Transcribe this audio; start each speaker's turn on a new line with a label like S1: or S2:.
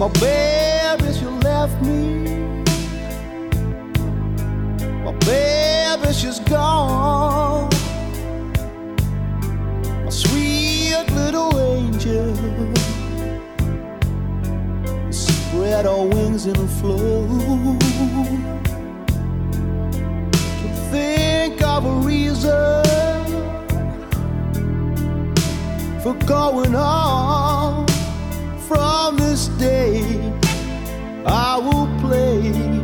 S1: My baby, she left me. My baby, she's gone. My sweet little angel, spread her wings and flew. To think of a reason for going on. From this day I will play